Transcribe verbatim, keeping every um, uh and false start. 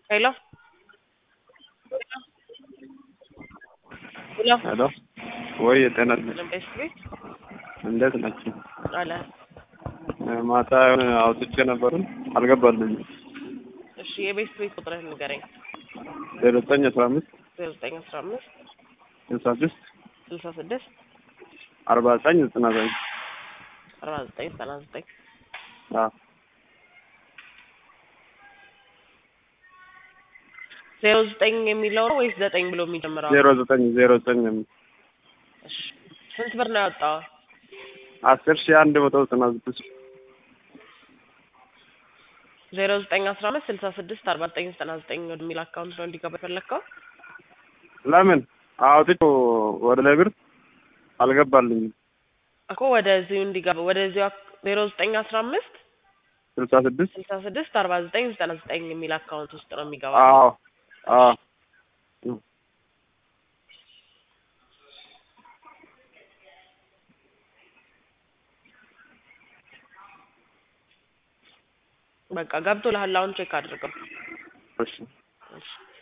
Hello? Hello? ሄሎ ወይ ጤና ይስጥልኝ። ቤት ቤት እንዴት ናችሁ? አለ። ማታ አውጥቼ ነበርን አልገባልኝም። እሺ የቤት ቤት ቁጥርህን ንገረኝ። ዜሮ ዘጠኝ አስራ አምስት ዜሮ ዘጠኝ አስራ አምስት ስልሳ ስድስት ስልሳ ስድስት አርባ ዘጠኝ ዘጠና ዘጠኝ አርባ ዘጠኝ ዘጠና ዘጠኝ አዎ ዜሮ ዘጠኝ የሚለው ነው ወይስ ዘጠኝ ብሎ የሚጀምረው? ዜሮ ዘጠኝ ዜሮ ዘጠኝ እሺ ስንት ብር ነው ያወጣው? አስር ሺህ አንድ መቶ ዘጠና ስድስት ዜሮ ዘጠኝ አስራ አምስት ስልሳ ስድስት አርባ ዘጠኝ ዘጠና ዘጠኝ ወደሚል አካውንት ነው እንዲገባ የፈለግከው? ለምን አውጥቼው ወደ ላይ ብር አልገባልኝም እኮ ወደዚሁ እንዲገባ ወደዚሁ ዜሮ ዘጠኝ አስራ አምስት ስልሳ ስድስት ስልሳ ስድስት አርባ ዘጠኝ ዘጠና ዘጠኝ የሚል አካውንት ውስጥ ነው የሚገባው። አዎ አዎ በቃ ገብቶልሃል። አሁን ቼክ አድርገው። እሺ እሺ